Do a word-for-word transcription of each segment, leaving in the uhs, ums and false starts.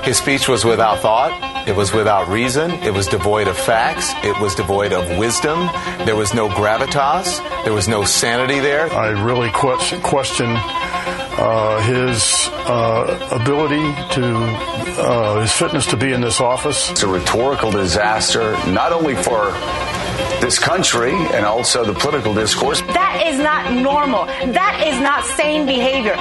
His speech was without thought. It was without reason. It was devoid of facts. It was devoid of wisdom. There was no gravitas. There was no sanity there. I really question, question uh, his uh, ability to, uh, his fitness to be in this office. It's a rhetorical disaster, not only for this country and also the political discourse. That is not normal. That is not sane behavior.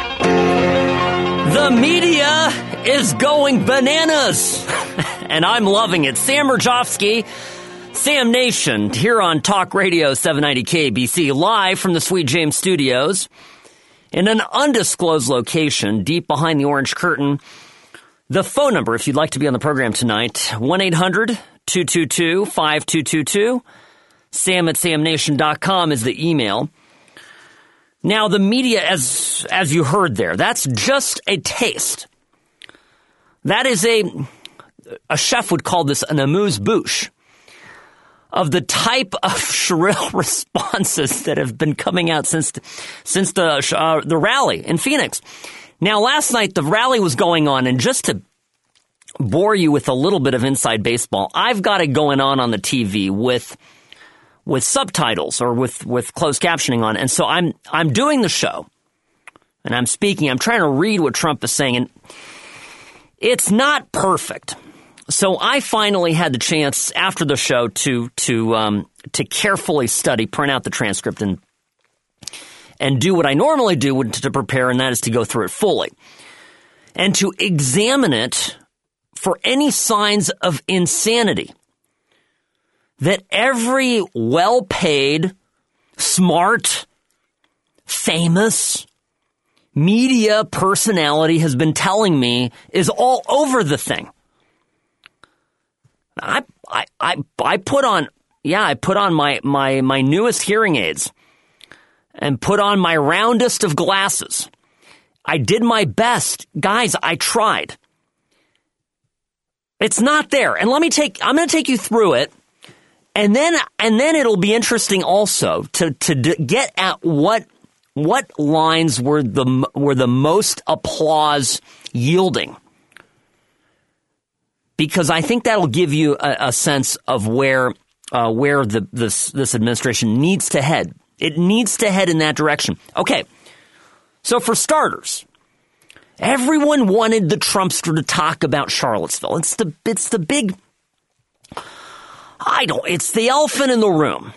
The media is going bananas, and I'm loving it. Sam Mirjovsky, Sam Nation, here on Talk Radio seven ninety K B C, live from the Sweet James Studios in an undisclosed location deep behind the orange curtain. The phone number, if you'd like to be on the program tonight, one eight hundred two two two five two two two. Sam at sam nation dot com is the email. Now, the media, as as you heard there, that's just a taste. That is a, a chef would call this an amuse-bouche of the type of shrill responses that have been coming out since since the uh, the rally in Phoenix. Now, last night, the rally was going on, and just to bore you with a little bit of inside baseball, I've got it going on on the T V with with subtitles or with, with closed captioning on. And so I'm I'm doing the show, and I'm speaking. I'm trying to read what Trump is saying, and it's not perfect. So I finally had the chance after the show to to um, to carefully study, print out the transcript, and and do what I normally do to prepare, and that is to go through it fully and to examine it for any signs of insanity that every well-paid, smart, famous media personality has been telling me is all over the thing. I I I, I put on yeah I put on my, my my newest hearing aids and put on my roundest of glasses. I did my best, guys. I tried. It's not there, and let me take. I'm going to take you through it. And then, and then it'll be interesting also to to d- get at what what lines were the were the most applause yielding, because I think that'll give you a, a sense of where uh, where the this this administration needs to head. It needs to head in that direction. Okay, so for starters, everyone wanted the Trumpster to talk about Charlottesville. It's the it's the big. I don't, it's the elephant in the room.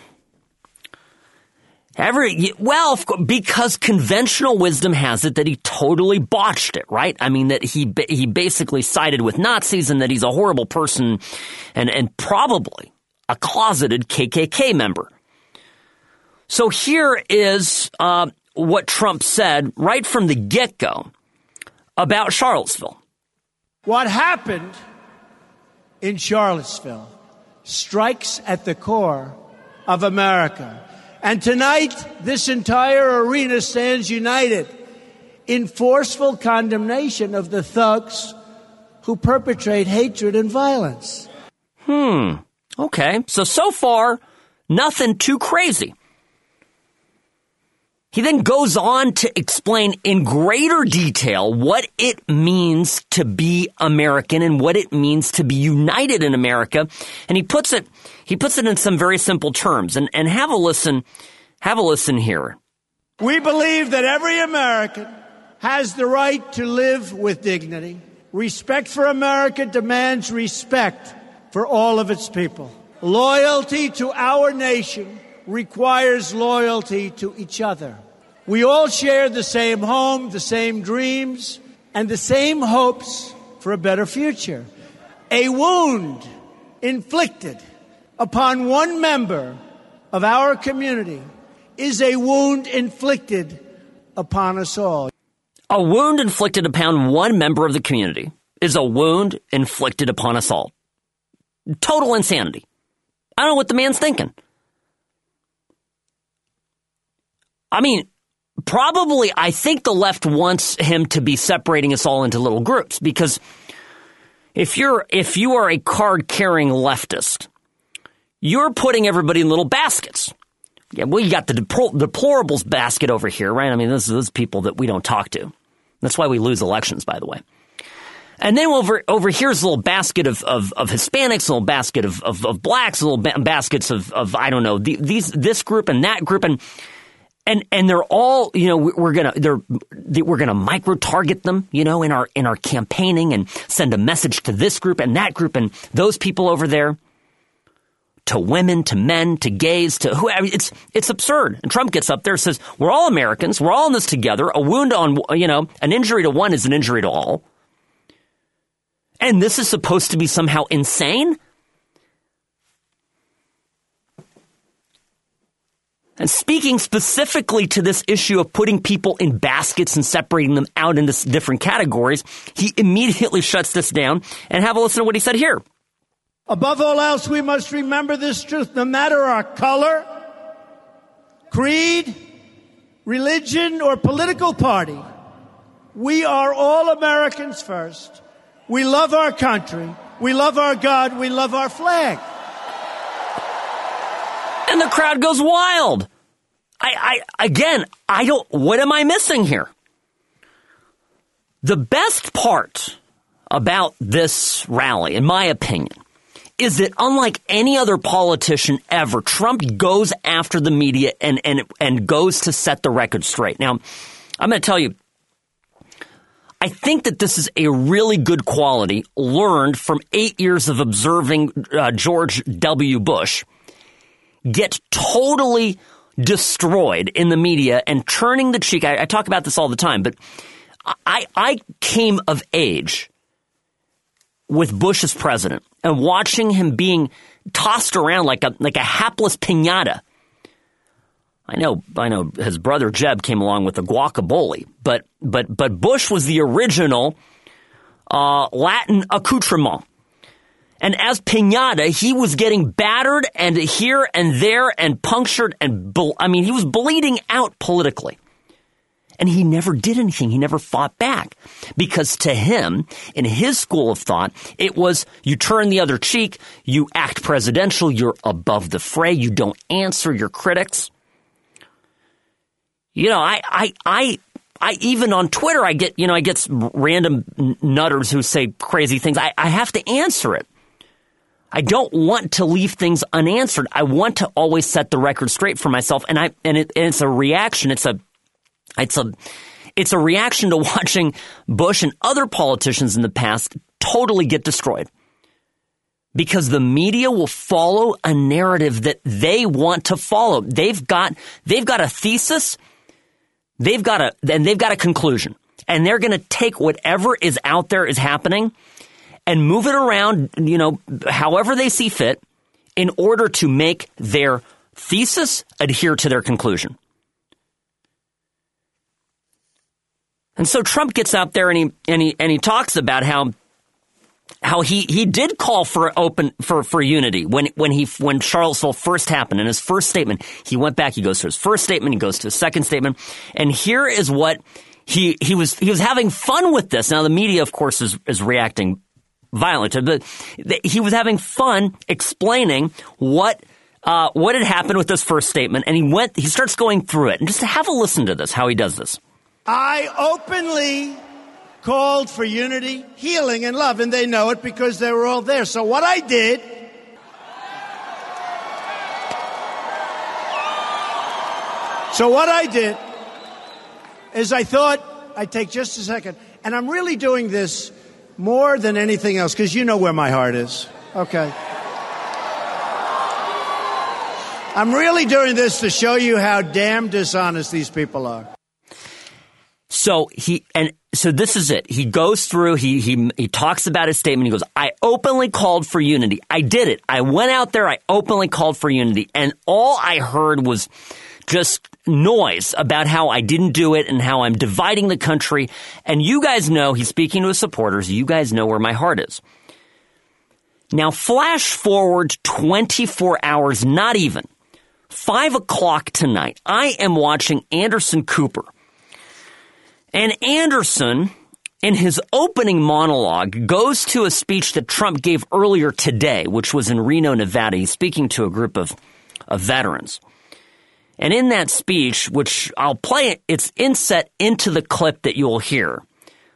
Every, well, because conventional wisdom has it that he totally botched it, right? I mean, that he, he basically sided with Nazis and that he's a horrible person and, and probably a closeted K K K member. So here is, uh, what Trump said right from the get-go about Charlottesville. What happened in Charlottesville strikes at the core of America. And tonight, this entire arena stands united in forceful condemnation of the thugs who perpetrate hatred and violence. Hmm. Okay. So, so far, nothing too crazy. He then goes on to explain in greater detail what it means to be American and what it means to be united in America. And he puts it, he puts it in some very simple terms. And, and have a listen, have a listen here. We believe that every American has the right to live with dignity. Respect for America demands respect for all of its people. Loyalty to our nation requires loyalty to each other. We all share the same home, the same dreams, and the same hopes for a better future. A wound inflicted upon one member of our community is a wound inflicted upon us all. A wound inflicted upon one member of the community is a wound inflicted upon us all. Total insanity. I don't know what the man's thinking. I mean, probably I think the left wants him to be separating us all into little groups, because if you're if you are a card-carrying leftist, you're putting everybody in little baskets. Yeah, well, you got the deplor- deplorables basket over here, right? I mean, this is those people that we don't talk to. That's why we lose elections, by the way. And then over over here's a little basket of, of, of Hispanics, a little basket of, of, of blacks, a little ba- baskets of, of, I don't know, the, these this group and that group. And and and they're all, you know, we're going to they're we're going to micro target them, you know, in our in our campaigning and send a message to this group and that group and those people over there, to women, to men, to gays, to whoever. It's it's absurd. And Trump gets up there and says, we're all Americans. We're all in this together. A wound on, you know, an injury to one is an injury to all. And this is supposed to be somehow insane? And speaking specifically to this issue of putting people in baskets and separating them out into different categories, he immediately shuts this down. And have a listen to what he said here. Above all else, we must remember this truth. No matter our color, creed, religion, or political party, we are all Americans first. We love our country. We love our God. We love our flag. And the crowd goes wild. I, I, again, I don't, what am I missing here? The best part about this rally, in my opinion, is that unlike any other politician ever, Trump goes after the media and, and, and goes to set the record straight. Now, I'm going to tell you, I think that this is a really good quality learned from eight years of observing uh, George W. Bush get totally destroyed in the media and turning the cheek. I, I talk about this all the time, but I, I came of age with Bush as president and watching him being tossed around like a like a hapless piñata. I know, I know. His brother Jeb came along with the guacamole, but but but Bush was the original uh, Latin accoutrement, and as piñata, he was getting battered and here and there and punctured and ble- I mean, he was bleeding out politically, and he never did anything. He never fought back because to him, in his school of thought, it was you turn the other cheek, you act presidential, you're above the fray, you don't answer your critics. You know, I, I, I, I, even on Twitter, I get, you know, I get random nutters who say crazy things. I, I have to answer it. I don't want to leave things unanswered. I want to always set the record straight for myself. And I, and, it, and it's a reaction. It's a, it's a, it's a reaction to watching Bush and other politicians in the past totally get destroyed. Because the media will follow a narrative that they want to follow. They've got, they've got a thesis. They've got a, and they've got a conclusion, and they're going to take whatever is out there is happening and move it around, you know, however they see fit in order to make their thesis adhere to their conclusion. And so Trump gets out there and he, and he, and he talks about how, how he, he did call for open, for, for unity when, when he, when Charlottesville first happened. In his first statement, he went back, he goes to his first statement, he goes to his second statement. And here is what he, he was, he was having fun with this. Now the media, of course, is, is reacting violently to it, but he was having fun explaining what, uh, what had happened with this first statement. And he went, he starts going through it, and just to have a listen to this, how he does this. I openly called for unity, healing, and love, and they know it because they were all there. So what I did, so what I did is I thought I'd take just a second, and I'm really doing this more than anything else because you know where my heart is. Okay. I'm really doing this to show you how damn dishonest these people are. So he, and so this is it. He goes through, he, he, he talks about his statement. He goes, I openly called for unity. I did it. I went out there. I openly called for unity. And all I heard was just noise about how I didn't do it and how I'm dividing the country. And you guys know, he's speaking to his supporters. You guys know where my heart is. Now, flash forward twenty-four hours, not even five o'clock tonight. I am watching Anderson Cooper. And Anderson, in his opening monologue, goes to a speech that Trump gave earlier today, which was in Reno, Nevada. He's speaking to a group of, of veterans. And in that speech, which I'll play, it's inset into the clip that you'll hear.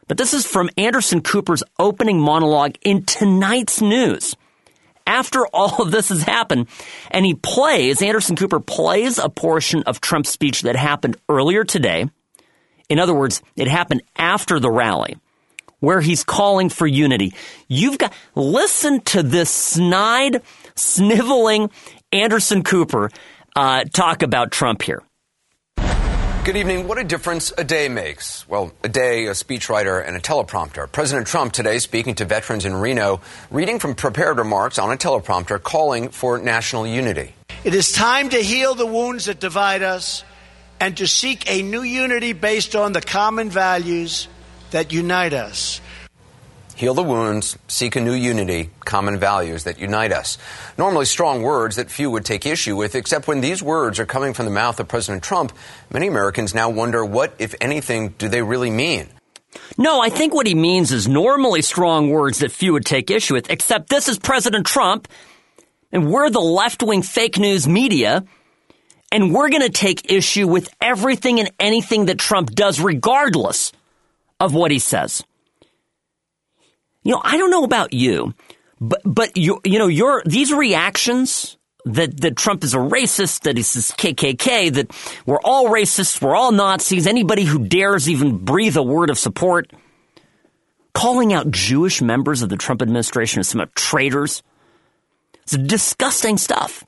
But this is from Anderson Cooper's opening monologue in tonight's news. After all of this has happened, and he plays, Anderson Cooper plays a portion of Trump's speech that happened earlier today. In other words, it happened after the rally, where he's calling for unity. You've got, listen to this snide, sniveling Anderson Cooper uh, talk about Trump here. Good evening. What a difference a day makes. Well, a day, a speechwriter, and a teleprompter. President Trump today speaking to veterans in Reno, reading from prepared remarks on a teleprompter, calling for national unity. It is time to heal the wounds that divide us and to seek a new unity based on the common values that unite us. Heal the wounds, seek a new unity, common values that unite us. Normally strong words that few would take issue with, except when these words are coming from the mouth of President Trump, many Americans now wonder what, if anything, do they really mean? No, I think what he means is normally strong words that few would take issue with, except this is President Trump, and we're the left-wing fake news media, and we're going to take issue with everything and anything that Trump does, regardless of what he says. You know, I don't know about you, but but you you know your these reactions that that Trump is a racist, that he's K K K, that we're all racists, we're all Nazis. Anybody who dares even breathe a word of support, calling out Jewish members of the Trump administration as some traitors, it's disgusting stuff.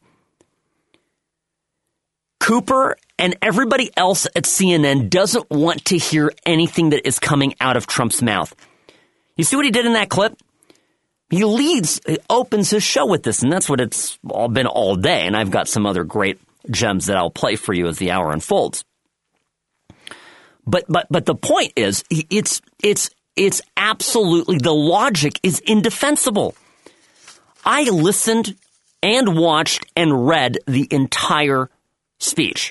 Cooper and everybody else at C N N doesn't want to hear anything that is coming out of Trump's mouth. You see what he did in that clip? He leads, he opens his show with this, and that's what it's all been all day. And I've got some other great gems that I'll play for you as the hour unfolds. But but but the point is, it's it's it's absolutely, the logic is indefensible. I listened and watched and read the entire speech.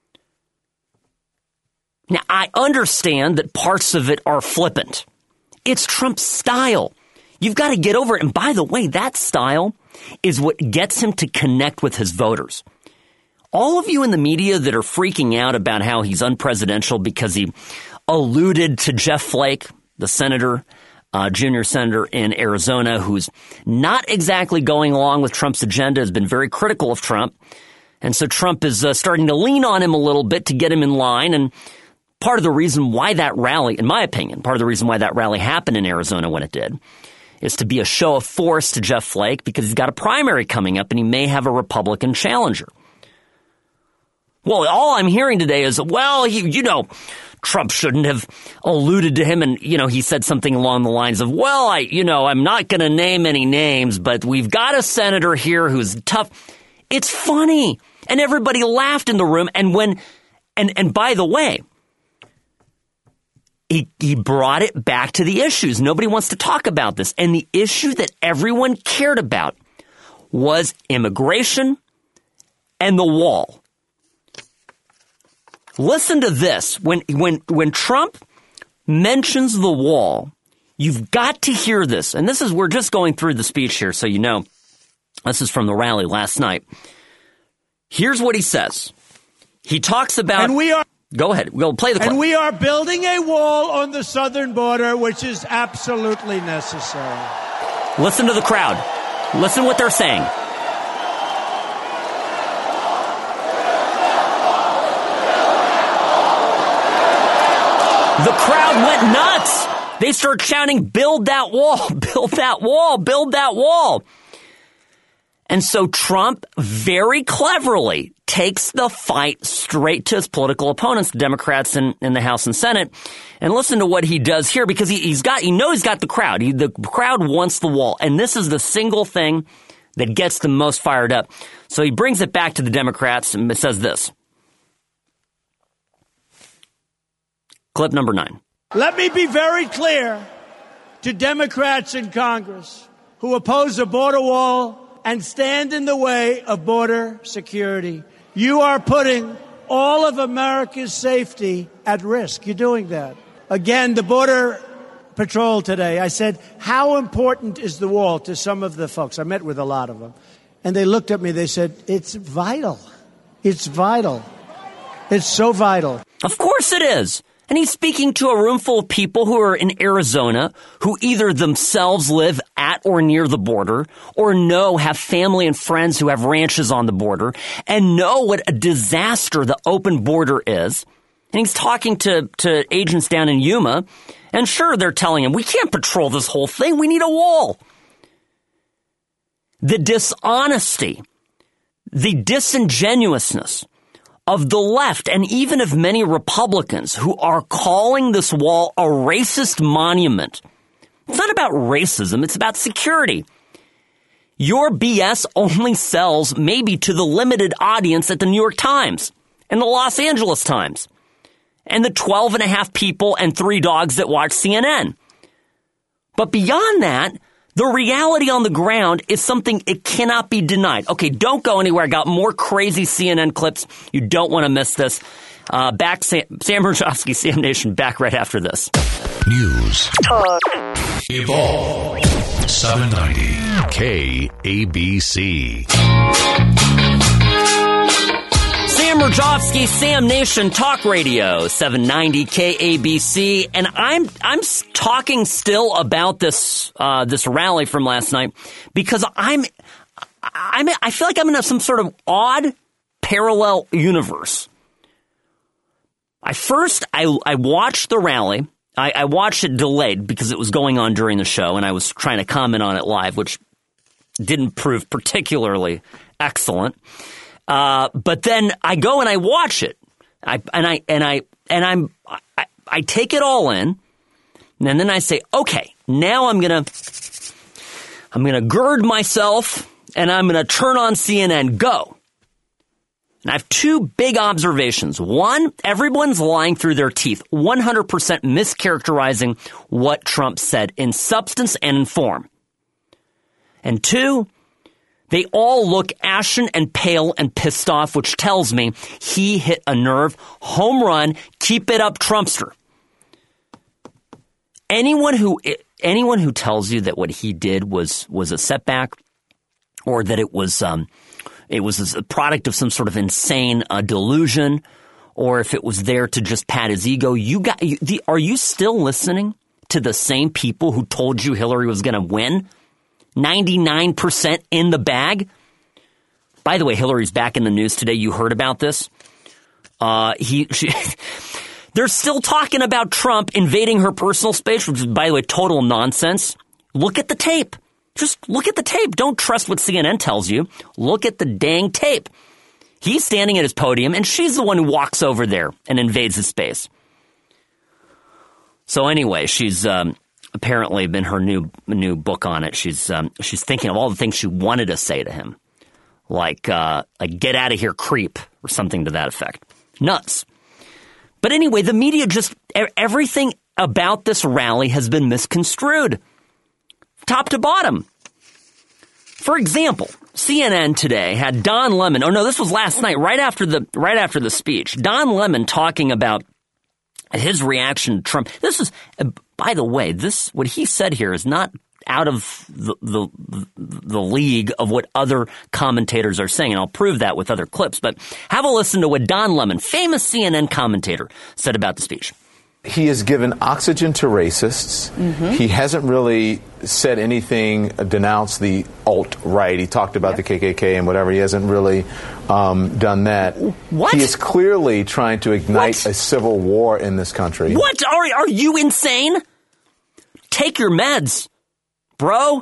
Now, I understand that parts of it are flippant. It's Trump's style. You've got to get over it. And by the way, that style is what gets him to connect with his voters. All of you in the media that are freaking out about how he's unpresidential because he alluded to Jeff Flake, the senator, uh, junior senator in Arizona, who's not exactly going along with Trump's agenda, has been very critical of Trump. And so Trump is uh, starting to lean on him a little bit to get him in line. And part of the reason why that rally, in my opinion, part of the reason why that rally happened in Arizona when it did, is to be a show of force to Jeff Flake because he's got a primary coming up and he may have a Republican challenger. Well, all I'm hearing today is, well, he, you know, Trump shouldn't have alluded to him. And, you know, he said something along the lines of, well, I, you know, I'm not going to name any names, but we've got a senator here who's tough. It's funny. And everybody laughed in the room. And when, and, and by the way, He, he brought it back to the issues. Nobody wants to talk about this. And the issue that everyone cared about was immigration and the wall. Listen to this. When, when, when Trump mentions the wall, you've got to hear this. And this is, we're just going through the speech here, so you know. This is from the rally last night. Here's what he says. He talks about... And we are... Go ahead. We'll play the clip. And we are building a wall on the southern border, which is absolutely necessary. Listen to the crowd. Listen what they're saying. The crowd went nuts. They start shouting, build that wall, build that wall, build that wall. And so Trump very cleverly takes the fight straight to his political opponents, the Democrats in, in the House and Senate. And listen to what he does here, because he, he's got, you know, he's got the crowd. He, the crowd wants the wall. And this is the single thing that gets them most fired up. So he brings it back to the Democrats and says this. Clip number nine. Let me be very clear to Democrats in Congress who oppose a border wall and stand in the way of border security. You are putting all of America's safety at risk. You're doing that. Again, the Border Patrol today, I said, how important is the wall to some of the folks? I met with a lot of them. And they looked at me, they said, it's vital. It's vital. It's so vital. Of course it is. And he's speaking to a room full of people who are in Arizona, who either themselves live at or near the border, or know have family and friends who have ranches on the border, and know what a disaster the open border is. And he's talking to, to agents down in Yuma, and sure, they're telling him, we can't patrol this whole thing, we need a wall. The dishonesty, the disingenuousness of the left, and even of many Republicans who are calling this wall a racist monument. It's not about racism, it's about security. Your B S only sells maybe to the limited audience at the New York Times and the Los Angeles Times and the twelve and a half people and three dogs that watch C N N. But beyond that, the reality on the ground is something it cannot be denied. Okay, don't go anywhere. I got more crazy C N N clips. You don't want to miss this. Uh, back, Sam, Sam Mirejovsky, Sam Nation, back right after this. News. Talk. Evolve. seven ninety K A B C. Sam Mirejovsky, Sam Nation, Talk Radio, seven ninety K A B C, and I'm I'm talking still about this uh, this rally from last night because I'm I'm I feel like I'm in some sort of odd parallel universe. I first I I watched the rally. I, I watched it delayed because it was going on during the show, and I was trying to comment on it live, which didn't prove particularly excellent. Uh, but then I go and I watch it, I, and I and I and I'm I, I take it all in, and then I say, okay, now I'm gonna I'm gonna gird myself, and I'm gonna turn on C N N. Go. And I have two big observations. One, everyone's lying through their teeth, one hundred percent mischaracterizing what Trump said in substance and in form. And two, they all look ashen and pale and pissed off, which tells me he hit a nerve. Home run. Keep it up, Trumpster. Anyone who anyone who tells you that what he did was was a setback, or that it was um, it was a product of some sort of insane uh, delusion, or if it was there to just pat his ego, you got. You, the, are you still listening to the same people who told you Hillary was going to win? ninety-nine percent in the bag. By the way, Hillary's back in the news today. You heard about this. Uh, he, she, they're still talking about Trump invading her personal space, which is, by the way, total nonsense. Look at the tape. Just look at the tape. Don't trust what C N N tells you. Look at the dang tape. He's standing at his podium, and she's the one who walks over there and invades his space. So anyway, she's um, apparently been her new new book on it. She's um, she's thinking of all the things she wanted to say to him, like uh, like "get out of here, creep" or something to that effect. Nuts. But anyway, the media just everything about this rally has been misconstrued, top to bottom. For example, C N N today had Don Lemon. Oh no, this was last night, right after the right after the speech. Don Lemon talking about his reaction to Trump. This is, by the way, this what he said here is not out of the, the the league of what other commentators are saying, and I'll prove that with other clips. But have a listen to what Don Lemon, famous C N N commentator, said about the speech. He has given oxygen to racists. Mm-hmm. He hasn't really said anything, uh, denounced the alt-right. He talked about yep. the K K K and whatever. He hasn't really um, done that. What? He is clearly trying to ignite what? a civil war in this country. What? Are, are you insane? Take your meds, bro.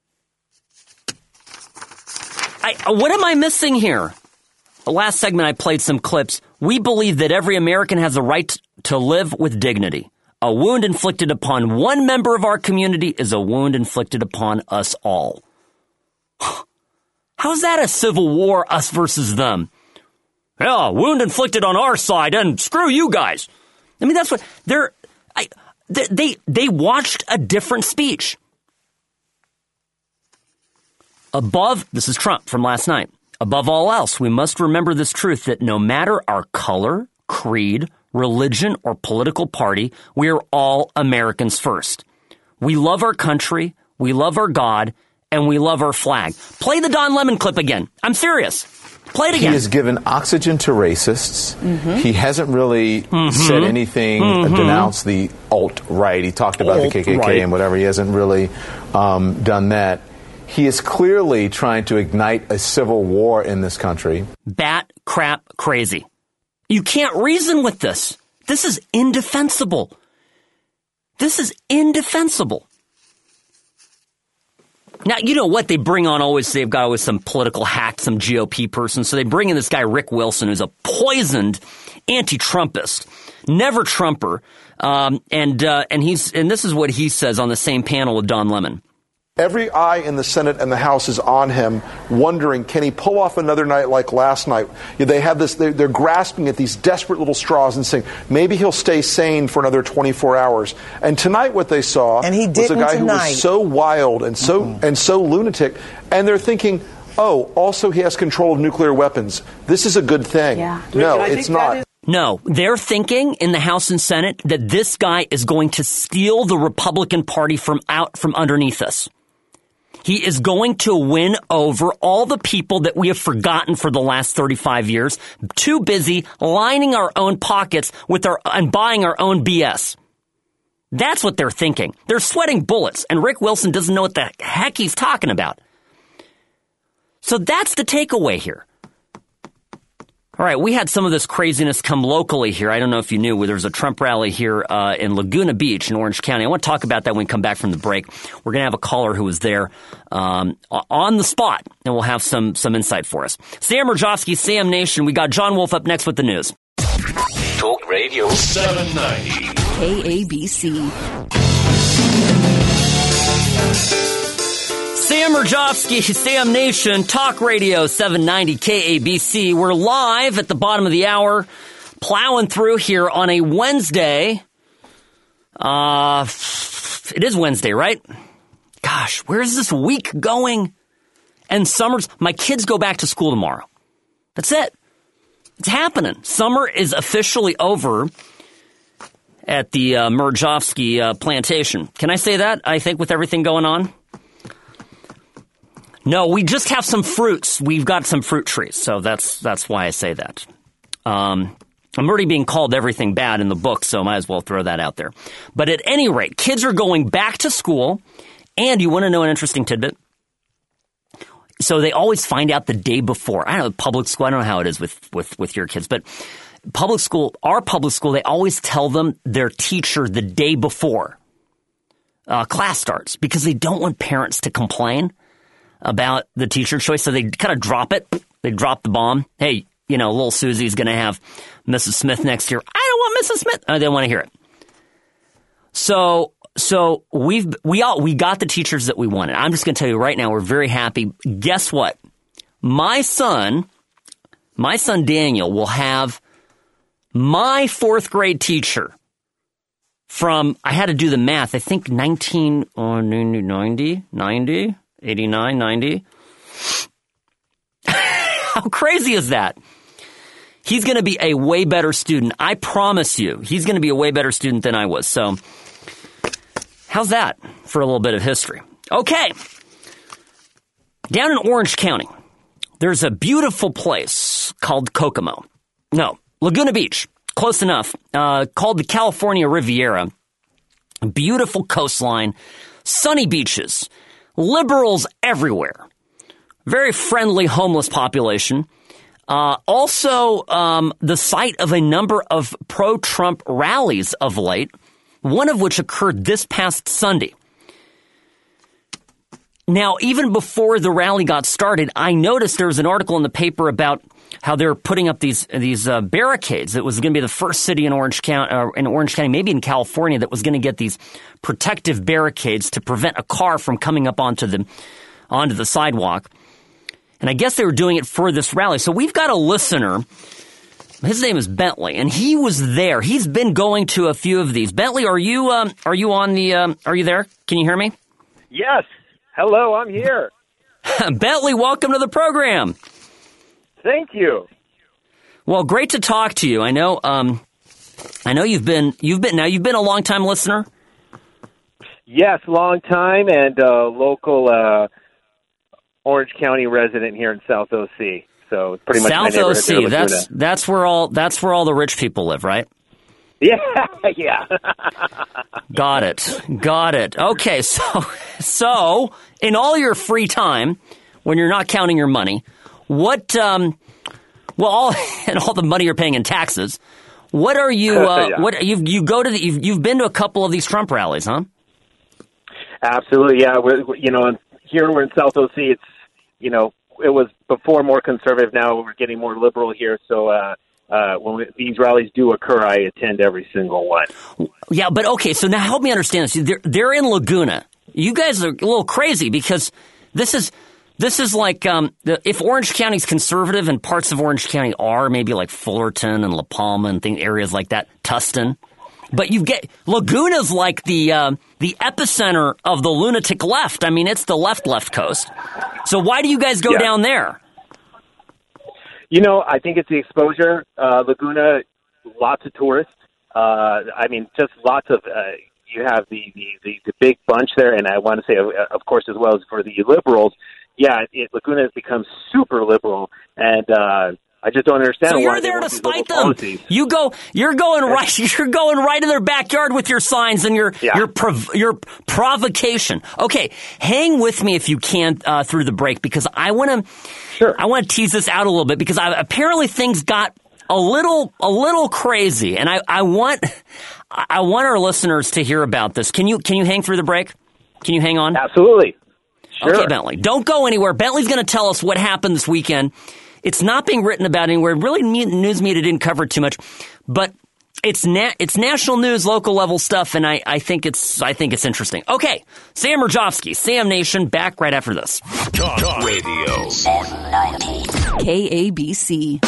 I, what am I missing here? The last segment I played some clips. We believe that every American has a right to live with dignity. A wound inflicted upon one member of our community is a wound inflicted upon us all. How is that a civil war, us versus them? Yeah, a wound inflicted on our side, and screw you guys. I mean, that's what they're. I, they, they they watched a different speech. Above, this is Trump from last night. Above all else, we must remember this truth that no matter our color, creed, religion, or political party, we are all Americans first. We love our country, we love our God, and we love our flag. Play the Don Lemon clip again. I'm serious. Play it again. He has given oxygen to racists. Mm-hmm. He hasn't really mm-hmm. said anything, mm-hmm. denounced the alt-right. He talked about alt-right. the K K K and whatever. He hasn't really um, done that. He is clearly trying to ignite a civil war in this country. Bat crap crazy. You can't reason with this. This is indefensible. This is indefensible. Now, you know what? They bring on always, they've got always some political hack, some G O P person. So they bring in this guy, Rick Wilson, who's a poisoned anti-Trumpist, never Trumper. Um, and, uh, and he's, and this is what he says on the same panel with Don Lemon. Every eye in the Senate and the House is on him, wondering, can he pull off another night like last night? You know, they have this, they're, they're grasping at these desperate little straws and saying, maybe he'll stay sane for another twenty-four hours. And tonight what they saw and he was a guy tonight. who was so wild and so, mm-hmm. and so lunatic. And they're thinking, oh, also he has control of nuclear weapons. This is a good thing. Yeah. No, it's not. No, they're thinking in the House and Senate that this guy is going to steal the Republican Party from out from underneath us. He is going to win over all the people that we have forgotten for the last thirty-five years, too busy lining our own pockets with our and buying our own B S. That's what they're thinking. They're sweating bullets, and Rick Wilson doesn't know what the heck he's talking about. So that's the takeaway here. All right, we had some of this craziness come locally here. I don't know if you knew, there's a Trump rally here uh, in Laguna Beach in Orange County. I want to talk about that when we come back from the break. We're going to have a caller who was there um, on the spot, and we'll have some some insight for us. Sam Rajovsky, Sam Nation. We got John Wolf up next with the news. Talk Radio seven ninety. K A B C. Sam Rajovsky, Sam Nation, Talk Radio seven ninety K A B C. We're live at the bottom of the hour, plowing through here on a Wednesday. Uh, it is Wednesday, right? Gosh, where's this week going? And summer's, my kids go back to school tomorrow. That's it. It's happening. Summer is officially over at the uh, Murjovsky uh, plantation. Can I say that? I think with everything going on? No, we just have some fruits. We've got some fruit trees, so that's that's why I say that. Um, I'm already being called everything bad in the book, so might as well throw that out there. But at any rate, kids are going back to school, and you want to know an interesting tidbit? So they always find out the day before. I don't know, public school, I don't know how it is with, with, with your kids, but public school, our public school, they always tell them their teacher the day before uh, class starts because they don't want parents to complain about the teacher choice. So they kind of drop it. They drop the bomb. Hey, you know, little Susie's going to have Missus Smith next year. I don't want Missus Smith. I don't want to hear it. So, so we've, we all, we got the teachers that we wanted. I'm just going to tell you right now, we're very happy. Guess what? My son, my son Daniel will have my fourth grade teacher from, I had to do the math, I think nineteen ninety, ninety, eighty-nine, ninety. How crazy is that? He's going to be a way better student. I promise you, he's going to be a way better student than I was. So how's that for a little bit of history? Okay. Down in Orange County, there's a beautiful place called Kokomo. No, Laguna Beach. Close enough. Uh, called the California Riviera. Beautiful coastline. Sunny beaches. Liberals everywhere. Very friendly homeless population. Uh, also, um, the site of a number of pro-Trump rallies of late, one of which occurred this past Sunday. Now, even before the rally got started, I noticed there was an article in the paper about how they're putting up these these uh, barricades. It was going to be the first city in Orange County, uh, in Orange County, maybe in California, that was going to get these protective barricades to prevent a car from coming up onto the onto the sidewalk. And I guess they were doing it for this rally. So we've got a listener. His name is Bentley, and he was there. He's been going to a few of these. Bentley, are you um, are you on the? Um, are you there? Can you hear me? Yes. Hello, I'm here. Bentley, welcome to the program. Thank you. Well, great to talk to you. I know. Um, I know you've been you've been now you've been a long time listener. Yes, long time and uh, local uh, Orange County resident here in South O C. So it's pretty much South my neighborhood O C. there, That's that's where all that's where all the rich people live, right? Yeah, yeah. Got it. Got it. Okay, so so in all your free time, when you're not counting your money, what um, well, all and all the money you're paying in taxes, what are you? Uh, yeah. What you you go to? The, you've you've been to a couple of these Trump rallies, huh? Absolutely, yeah. We're, we're- you know, here we're in South O C. It's, you know, it was before more conservative. Now we're getting more liberal here. So uh, uh, when we, these rallies do occur, I attend every single one. Yeah, but okay. So now help me understand this. They're they're in Laguna. You guys are a little crazy because this is this is like um, the, if Orange County's conservative and parts of Orange County are maybe like Fullerton and La Palma and thing, areas like that, Tustin. But you get Laguna's like the uh, the epicenter of the lunatic left. I mean, it's the left left coast. So why do you guys go Yeah. down there? You know, I think it's the exposure. Uh, Laguna, lots of tourists. Uh, I mean, just lots of. Uh, you have the, the, the, the big bunch there, and I want to say, uh, of course, as well as for the liberals. Yeah, it, Laguna has become super liberal, and uh, I just don't understand. So why you're they there to want these spite liberal them. policies. You go. You're going right. You're going right in their backyard with your signs and your Yeah. your prov- your provocation. Okay, hang with me if you can uh, through the break because I want to. Sure. I want to tease this out a little bit because I, apparently things got a little a little crazy, and I, I want I want our listeners to hear about this. Can you can you hang through the break? Can you hang on? Absolutely. Sure. Okay, Bentley. Don't go anywhere. Bentley's going to tell us what happened this weekend. It's not being written about anywhere. Really, news media didn't cover it too much, but it's na- it's national news, local level stuff, and I, I think it's I think it's interesting. Okay, Sam Rajovsky, Sam Nation, back right after this. Talk, Talk Radio seven ninety K A B C.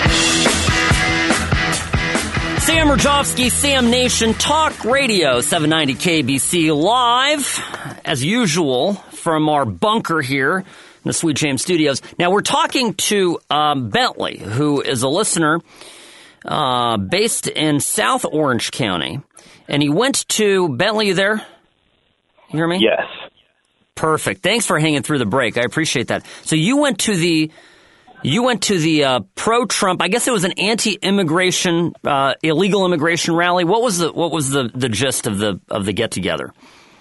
Sam Rajovsky, Sam Nation, Talk Radio seven ninety K B C live as usual from our bunker here in the Sweet James Studios. Now we're talking to um, Bentley, who is a listener uh, based in South Orange County, and he went to Bentley. You there? You hear me? Yes. Perfect. Thanks for hanging through the break. I appreciate that. So you went to the you went to the uh, pro-Trump. I guess it was an anti-immigration, uh, illegal immigration rally. What was the what was the, the gist of the of the get together?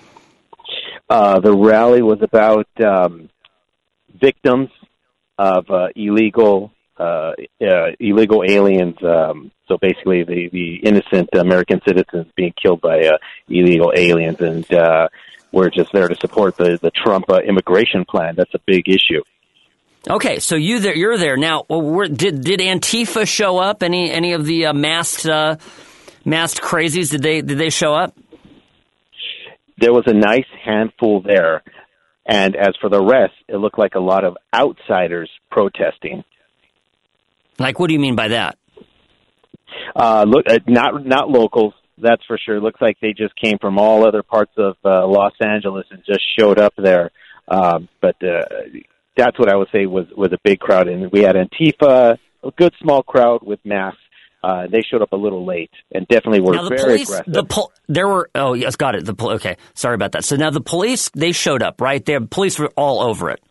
Uh, the rally was about um, victims of uh, illegal uh, uh, illegal aliens. Um, so basically, the, the innocent American citizens being killed by uh, illegal aliens, and uh, we're just there to support the the Trump uh, immigration plan. That's a big issue. Okay, so you there, you're there now. Well, were, did did Antifa show up? Any any of the uh, masked uh, masked crazies? Did they did they show up? There was a nice handful there, and as for the rest, it looked like a lot of outsiders protesting. Like, what do you mean by that? Uh, look, uh, not not locals, that's for sure. Looks like they just came from all other parts of uh, Los Angeles and just showed up there. Um, but uh, that's what I would say was was a big crowd, and we had Antifa, a good small crowd with masks. Uh, they showed up a little late and definitely were now the very police, aggressive. The pol- there were oh yes, got it. The pol- okay, sorry about that. So now the police they showed up, right? The police were all over it.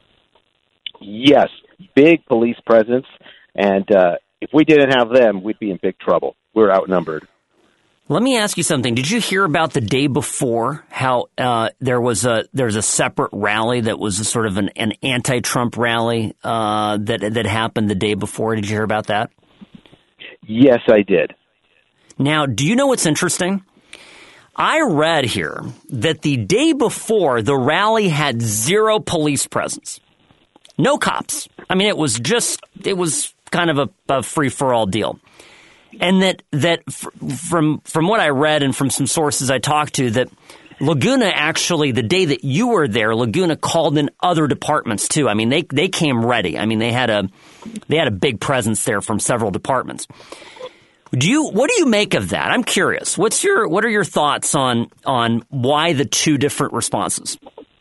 Yes, big police presence, and uh, if we didn't have them, we'd be in big trouble. We're outnumbered. Let me ask you something. Did you hear about the day before how uh, there was a there was a separate rally that was a sort of an, an anti-Trump rally uh, that that happened the day before? Did you hear about that? Yes, I did. Now, do you know what's interesting? I read here that the day before, the rally had zero police presence. No cops. I mean, it was just, it was kind of a, a free-for-all deal. And that, that f- from from what I read and from some sources I talked to, that Laguna actually, the day that you were there, Laguna called in other departments too. I mean, they they came ready. I mean, they had a they had a big presence there from several departments. Do you what do you make of that? I'm curious. What's your what are your thoughts on on why the two different responses?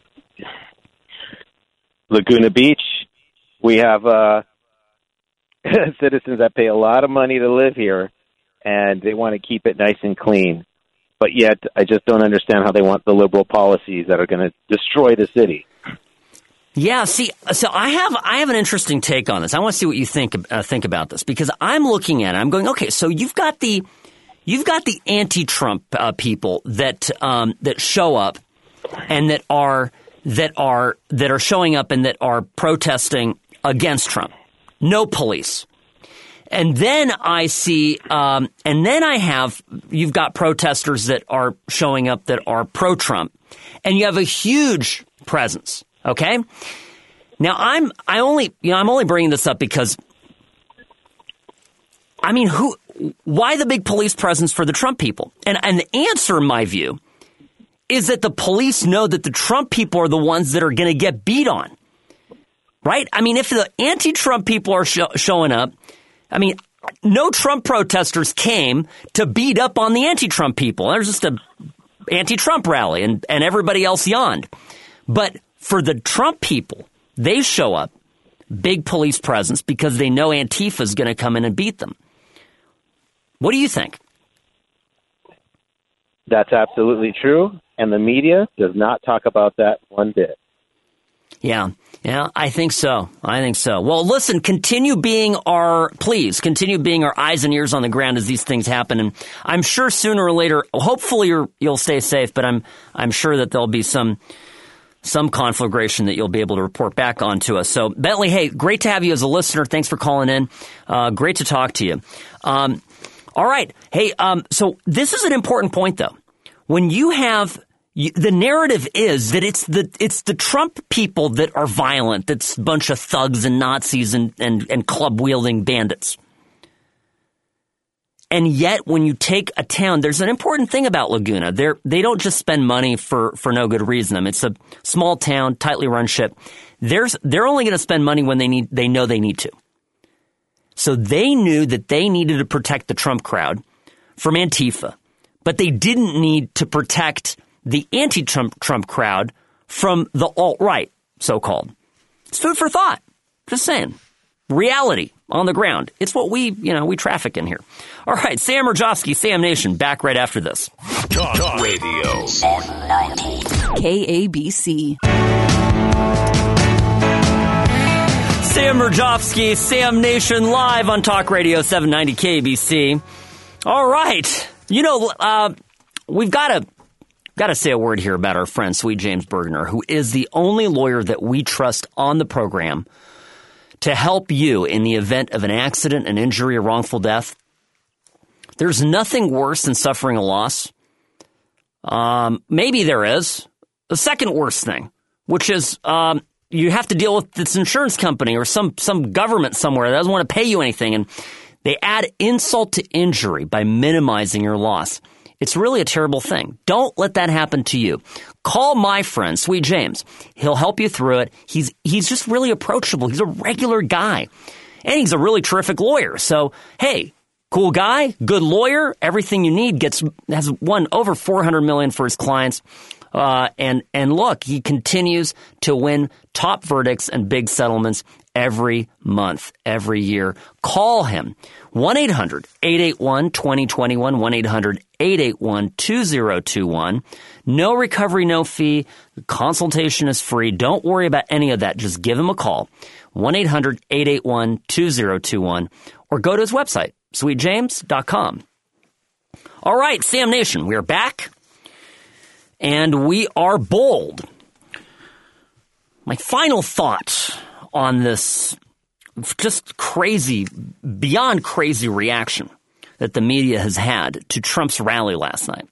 Laguna Beach, we have uh, citizens that pay a lot of money to live here, and they want to keep it nice and clean. But yet, I just don't understand how they want the liberal policies that are going to destroy the city. Yeah, see, so I have I have an interesting take on this. I want to see what you think uh, think about this, because I'm looking at it. I'm going, okay, so you've got the you've got the anti-Trump uh, people that um, that show up and that are that are that are showing up and that are protesting against Trump. No police. And then I see, um, and then I have, you've got protesters that are showing up that are pro-Trump, and you have a huge presence. Okay. Now I'm, I only, you know, I'm only bringing this up because, I mean, who, why the big police presence for the Trump people? And, and the answer, in my view, is that the police know that the Trump people are the ones that are going to get beat on. Right? I mean, if the anti-Trump people are sh- showing up, I mean, no Trump protesters came to beat up on the anti-Trump people. There's just a anti-Trump rally, and, and everybody else yawned. But for the Trump people, they show up, big police presence, because they know Antifa is going to come in and beat them. What do you think? That's absolutely true, and the media does not talk about that one bit. Yeah, yeah, I think so. I think so. Well, listen, continue being our, please, continue being our eyes and ears on the ground as these things happen. And I'm sure sooner or later, hopefully you're, you'll stay safe, but I'm I'm sure that there'll be some some conflagration that you'll be able to report back on to us. So, Bentley, hey, great to have you as a listener. Thanks for calling in. Uh, great to talk to you. Um, all right. Hey, um, so this is an important point, though. When you have... You, the narrative is that it's the it's the Trump people that are violent. That's a bunch of thugs and Nazis and, and, and club-wielding bandits. And yet, when you take a town, there's an important thing about Laguna. They're, they don't just spend money for, for no good reason. I mean, it's a small town, tightly run ship. There's, they're only going to spend money when they need. They know they need to. So they knew that they needed to protect the Trump crowd from Antifa, but they didn't need to protect the anti-Trump Trump crowd from the alt-right, so-called. It's food for thought. Just saying. Reality on the ground. It's what we, you know, we traffic in here. All right, Sam Mirjovsky, Sam Nation, back right after this. Talk, Talk Radio. seven ninety. K A B C. Sam Mirjovsky, Sam Nation, live on Talk Radio seven ninety K A B C. All right. You know, uh, we've got to got to say a word here about our friend, Sweet James Bergner, who is the only lawyer that we trust on the program to help you in the event of an accident, an injury, or wrongful death. There's nothing worse than suffering a loss. Um, maybe there is. The second worst thing, which is um, you have to deal with this insurance company or some, some government somewhere that doesn't want to pay you anything, and they add insult to injury by minimizing your loss. It's really a terrible thing. Don't let that happen to you. Call my friend, Sweet James. He'll help you through it. He's he's just really approachable. He's a regular guy. And he's a really terrific lawyer. So, hey, cool guy, good lawyer, everything you need, gets has won over four hundred million dollars for his clients. Uh, and, and look, he continues to win top verdicts and big settlements every month, every year. Call him. one eight hundred eight eight one two zero two one, one eight hundred eight eight one two zero two one. No recovery, no fee. The consultation is free. Don't worry about any of that. Just give him a call. one eight hundred eight eight one two zero two one. Or go to his website, sweet james dot com. All right, Sam Nation, we are back. And we are bold. My final thought on this just crazy, beyond crazy reaction that the media has had to Trump's rally last night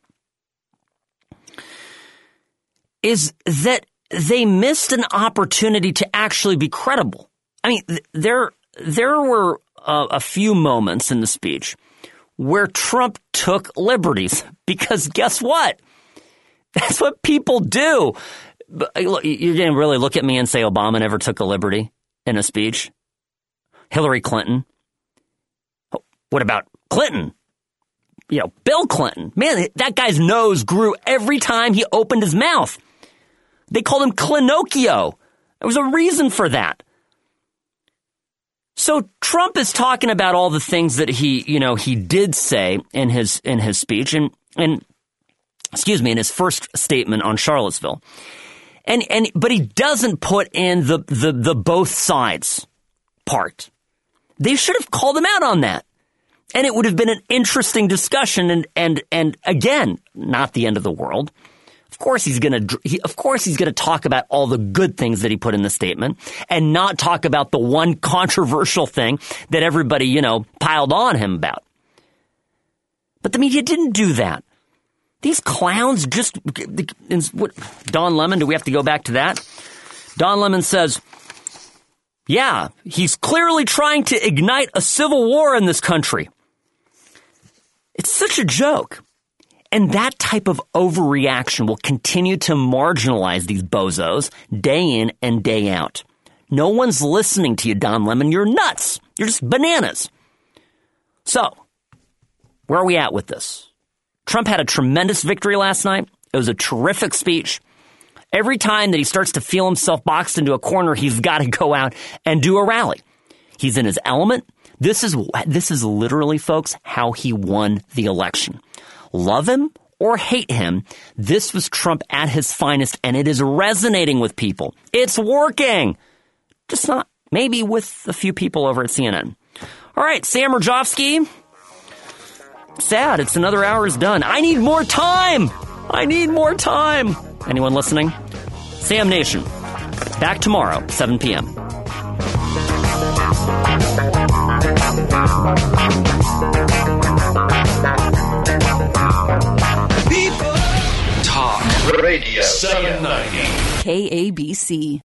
is that they missed an opportunity to actually be credible. I mean, th- there there were uh, a few moments in the speech where Trump took liberties, because guess what? That's what people do. You're going to really look at me and say Obama never took a liberty in a speech? Hillary Clinton? What about Clinton? You know, Bill Clinton. Man, that guy's nose grew every time he opened his mouth. They called him Clinocchio. There was a reason for that. So Trump is talking about all the things that he, you know, he did say in his in his speech and and excuse me, in his first statement on Charlottesville. And and but he doesn't put in the, the, the both sides part. They should have called him out on that. And it would have been an interesting discussion and and and again, not the end of the world. Of course he's going to he, of course he's going to talk about all the good things that he put in the statement and not talk about the one controversial thing that everybody, you know, piled on him about. But the media didn't do that. These clowns just, what, Don Lemon, do we have to go back to that? Don Lemon says, yeah, he's clearly trying to ignite a civil war in this country. It's such a joke. And that type of overreaction will continue to marginalize these bozos day in and day out. No one's listening to you, Don Lemon. You're nuts. You're just bananas. So, where are we at with this? Trump had a tremendous victory last night. It was a terrific speech. Every time that he starts to feel himself boxed into a corner, he's got to go out and do a rally. He's in his element. This is this is literally, folks, how he won the election. Love him or hate him, this was Trump at his finest, and it is resonating with people. It's working. Just not maybe with a few people over at C N N. All right, Sam Rajovsky. Sad, it's another hour is done. I need more time. I need more time. Anyone listening? Sam Nation. Back tomorrow, seven p.m. Talk Radio seven ninety K A B C.